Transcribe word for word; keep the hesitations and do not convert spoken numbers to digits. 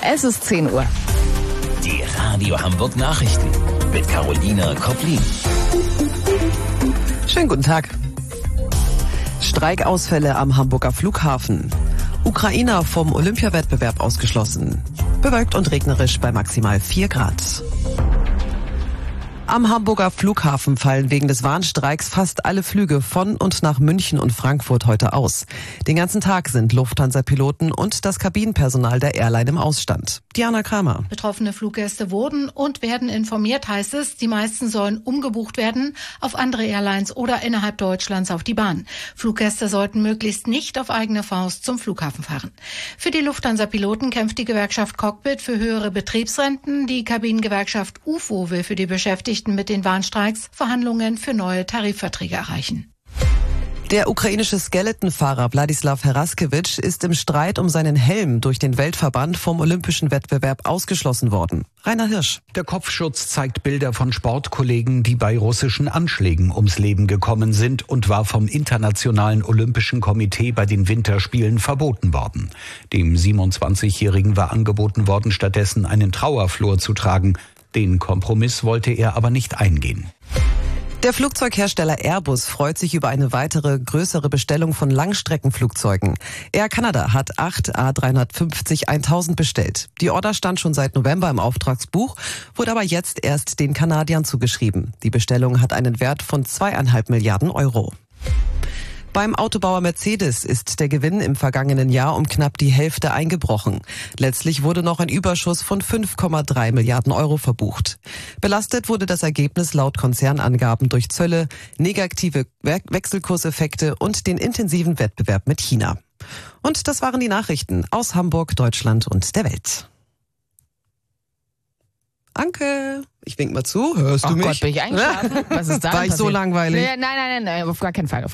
Es ist zehn Uhr. Die Radio Hamburg Nachrichten mit Carolina Koplin. Schönen guten Tag. Streikausfälle am Hamburger Flughafen. Ukrainer vom Olympiawettbewerb ausgeschlossen. Bewölkt und regnerisch bei maximal vier Grad. Am Hamburger Flughafen fallen wegen des Warnstreiks fast alle Flüge von und nach München und Frankfurt heute aus. Den ganzen Tag sind Lufthansa-Piloten und das Kabinenpersonal der Airline im Ausstand. Diana Kramer. Betroffene Fluggäste wurden und werden informiert, heißt es. Die meisten sollen umgebucht werden auf andere Airlines oder innerhalb Deutschlands auf die Bahn. Fluggäste sollten möglichst nicht auf eigene Faust zum Flughafen fahren. Für die Lufthansa-Piloten kämpft die Gewerkschaft Cockpit für höhere Betriebsrenten. Die Kabinengewerkschaft U F O will für die Beschäftigten mit den Warnstreiks Verhandlungen für neue Tarifverträge erreichen. Der ukrainische Skeletonfahrer Wladislaw Heraskewitsch ist im Streit um seinen Helm durch den Weltverband vom Olympischen Wettbewerb ausgeschlossen worden. Rainer Hirsch. Der Kopfschutz zeigt Bilder von Sportkollegen, die bei russischen Anschlägen ums Leben gekommen sind und war vom Internationalen Olympischen Komitee bei den Winterspielen verboten worden. Dem siebenundzwanzigjährigen war angeboten worden, stattdessen einen Trauerflor zu tragen. Den Kompromiss wollte er aber nicht eingehen. Der Flugzeughersteller Airbus freut sich über eine weitere größere Bestellung von Langstreckenflugzeugen. Air Canada hat acht A drei fünfzig tausend bestellt. Die Order stand schon seit November im Auftragsbuch, wurde aber jetzt erst den Kanadiern zugeschrieben. Die Bestellung hat einen Wert von zweieinhalb Milliarden Euro. Beim Autobauer Mercedes ist der Gewinn im vergangenen Jahr um knapp die Hälfte eingebrochen. Letztlich wurde noch ein Überschuss von fünf Komma drei Milliarden Euro verbucht. Belastet wurde das Ergebnis laut Konzernangaben durch Zölle, negative Wechselkurseffekte und den intensiven Wettbewerb mit China. Und das waren die Nachrichten aus Hamburg, Deutschland und der Welt. Anke, ich wink mal zu. Hörst Oh du mich? Gott, bin ich eingeschlafen? Was ist da War ich passiert? so langweilig? Nee, nein, nein, nein, nein, auf gar keinen Fall.